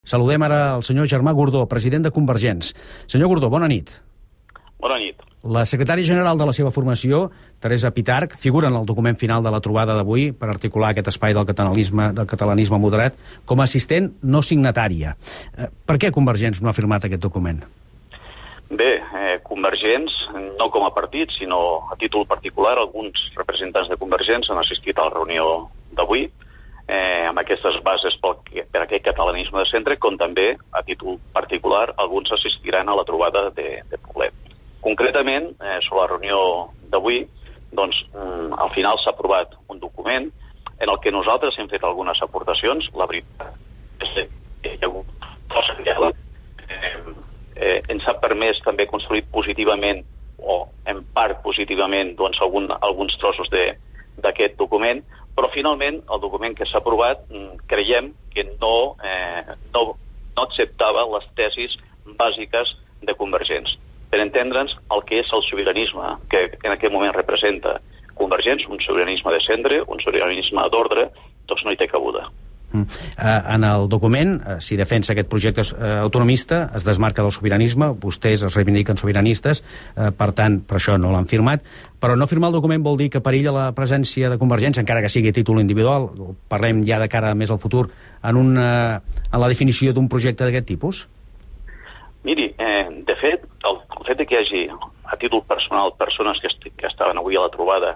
Saludem ara el senyor Germà Gordó, president de Convergents. Senyor Gordó, bona nit. Bona nit. La secretària general de la seva formació, Teresa Pitarch, figura en el document final de la trobada d'avui per articular aquest espai del catalanisme moderat com a assistent no signatària. Per què Convergents no ha firmat aquest document? Bé, Convergents, no com a partit, sinó a títol particular, alguns representants de Convergents han assistit a la reunió d'avui, amb aquestes bases per aquest catalanisme de centre, com també, a títol particular, alguns assistiran a la trobada de Poblet. Concretament, sobre la reunió d'avui, doncs, al final s'ha aprovat un document en el que nosaltres hem fet algunes aportacions. La veritat és que hi ha hagut força diàleg. Ens ha permès també construir positivament, o en part positivament, doncs, alguns trossos d'aquest document, però finalment el document que s'ha aprovat creiem que no acceptava les tesis bàsiques de Convergents. Per entendre'ns el que és el sobiranisme que en aquest moment representa Convergents, un sobiranisme de centre, un sobiranisme d'ordre, doncs no hi té cabuda. En el document, si defensa aquest projecte autonomista, es desmarca del sobiranisme, vostès es reivindiquen sobiranistes, per tant, per això no l'han firmat, però no firmar el document vol dir que perilla la presència de Convergents, encara que sigui a títol individual, parlem ja de cara més al futur, en la definició d'un projecte d'aquest tipus? Miri, de fet, el fet que hi hagi a títol personal persones que estaven avui a la trobada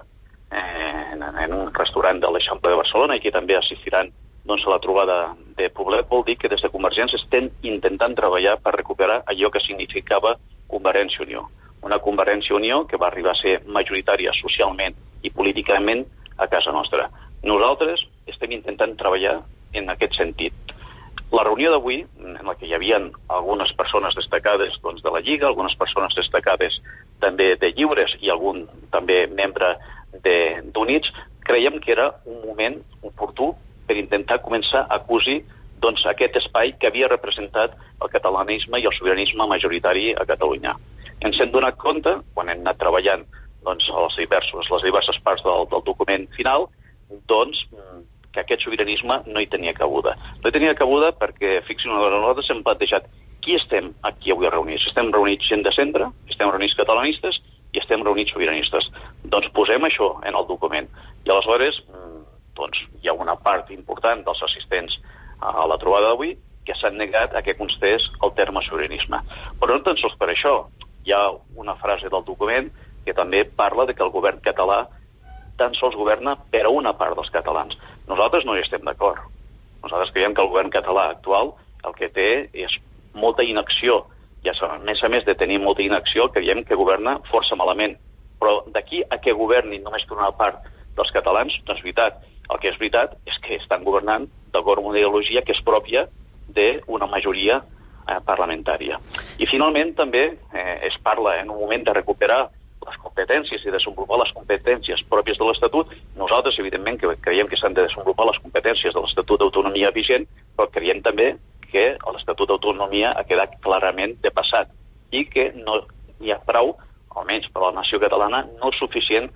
en un restaurant de l'Eixample de Barcelona i que també assistiran doncs, a la trobada de Poblet, vol dir que des de Convergència estem intentant treballar per recuperar allò que significava Convergència i Unió. Una Convergència i Unió que va arribar a ser majoritària socialment i políticament a casa nostra. Nosaltres estem intentant treballar en aquest sentit. La reunió d'avui, en la que hi havia algunes persones destacades doncs, de la Lliga, algunes persones destacades també de Lliures i algun també membre d'Units, creiem que era un moment oportú per intentar començar a cosir doncs, aquest espai que havia representat el catalanisme i el sobiranisme majoritari a Catalunya. Ens hem donat compte, quan hem anat treballant doncs, les diverses parts del document final, doncs, que aquest sobiranisme no hi tenia cabuda. No hi tenia cabuda perquè, fixin-vos, nosaltres hem plantejat qui estem aquí avui reunits. Estem reunits gent de centre, estem reunits catalanistes i estem reunits sobiranistes. Doncs posem això en el document. I aleshores doncs, hi ha una part important dels assistents a la trobada d'avui que s'han negat a que constés el terme sobiranisme. Però no tan sols per això. Hi ha una frase del document que també parla de que el govern català tan sols governa per a una part dels catalans. Nosaltres no hi estem d'acord. Nosaltres creiem que el govern català actual el que té és molta inacció. I a més de tenir molta inacció, creiem que governa força malament. Però d'aquí a que governi només per una part dels catalans, no és veritat. El que és veritat és que estan governant d'acord amb una ideologia que és pròpia d'una majoria parlamentària. I finalment també es parla en un moment de recuperar les competències i desenvolupar les competències pròpies de l'Estatut. Nosaltres, evidentment, que creiem que s'han de desenvolupar les competències de l'Estatut d'Autonomia vigent, però creiem també que l'Estatut d'Autonomia ha quedat clarament depassat i que no hi ha prou, almenys per a la nació catalana, no és suficient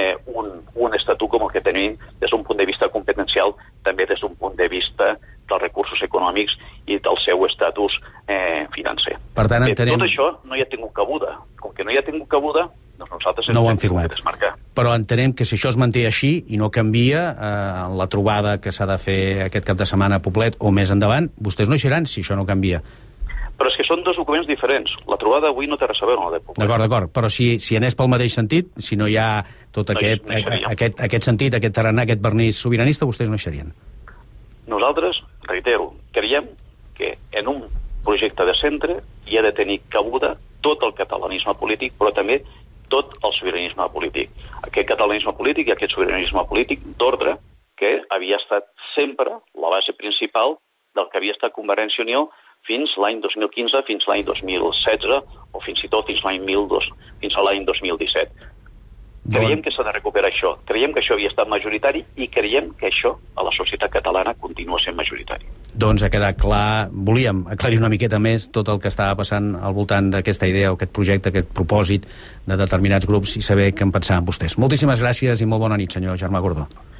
un estatut com el que tenim des d'un punt de vista competencial, també des d'un punt de vista dels recursos econòmics i del seu estatus financer. Per tant, entenem... Tot això no hi ha tingut cabuda. Com que no hi ha tingut cabuda, doncs nosaltres no ho han firmat. Desmarcar. Però entenem que si això es manté així i no canvia en la trobada que s'ha de fer aquest cap de setmana a Poblet o més endavant, vostès no hi seran si això no canvia. Però és que són dos documents diferents. La trobada d'avui no té res a veure amb la de Poblet. D'acord. Però si anés pel mateix sentit, si no hi ha tot aquest sentit, aquest tarannà, aquest vernís sobiranista, vostès no hi serien. Nosaltres, reitero, creiem que en un projecte de centre hi ha de tenir cabuda tot el catalanisme polític, però també tot el sobiranisme polític. Aquest catalanisme polític i aquest sobiranisme polític d'ordre que havia estat sempre la base principal del que havia estat Convergència i Unió fins l'any 2015, fins l'any 2016 o fins i tot fins a l'any 2017. Creiem que s'ha de recuperar això. Creiem que això havia estat majoritari i creiem que això a la societat catalana continua sent majoritari. Doncs ha quedat clar. Volíem aclarir una miqueta més tot el que estava passant al voltant d'aquesta idea, aquest projecte, aquest propòsit de determinats grups i saber què en pensaven vostès. Moltíssimes gràcies i molt bona nit, senyor Germà Gordó.